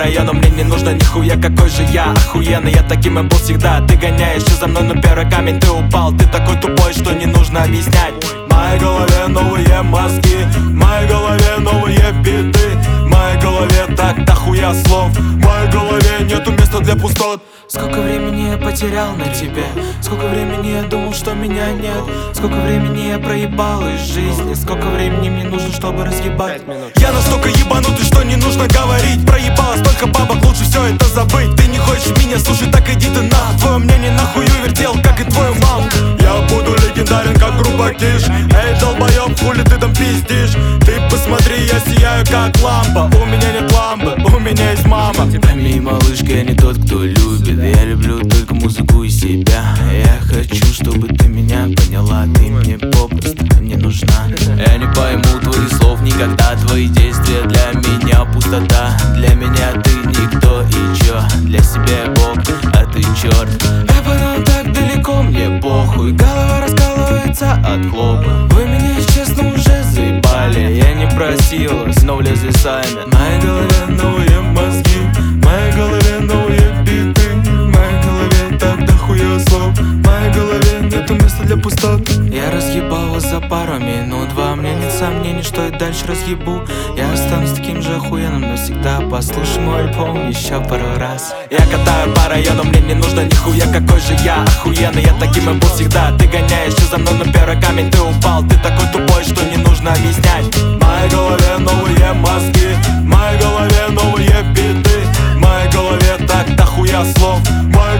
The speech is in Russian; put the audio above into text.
району, мне не нужно нихуя, какой же я охуенный. Я таким и был всегда. Ты гоняешься за мной, но первый камень ты упал. Ты такой тупой, что не нужно объяснять. В моей голове новые мозги, в моей голове новые биты, в моей голове так дохуя слов, в моей голове нету места для пустот. Сколько времени я потерял на тебе, сколько времени я думал, что меня нет, сколько времени я проебал из жизни, сколько времени мне нужно, чтобы разъебать. Я настолько ебанутый, что не нужно говорить. Проебало столько бабок, лучше все это забыть. Ты не хочешь меня слушать, так иди ты на. Твое мнение нахуй вертел, как и твою маму. Я буду легендарен, как группа Киш. Эй, долбоёб, хули ты там пиздишь? Ты посмотри, я сияю, как лампа. У меня нет лампы, у меня есть мама. Пойми, малышка, я не тот, кто любит. Я люблю только музыку и себя. Я хочу, чтобы ты меня поняла. Ты мне попросту не нужна. Я не пойму твоих слов никогда. Твои действия для меня пустота. Для меня ты никто и чё. Для себя я бог, а ты черт. Я понял так далеко, мне похуй. Голова раскалывается от хлопа. Вы меня, честно, уже заебали. Я не просил, снова влезли сами. В моей голове новые мозги, в моей голове новые биты, в моей голове так дохуя слов, в моей голове нету места для пустот. Я разъебал вас за пару минут. Во мне нет сомнений, что я дальше разъебу. Я останусь таким же охуенным навсегда. Послушай мой альбом еще пару раз. Я катаю по району, мне не нужно нихуя, какой же я охуенный. Я таким и был всегда. Ты гоняешься за мной, но первый камень ты упал. Ты такой тупой, что не нужно объяснять. В моей голове новые мозги, в моей голове новые биты, в моей голове так дохуя слов, в моей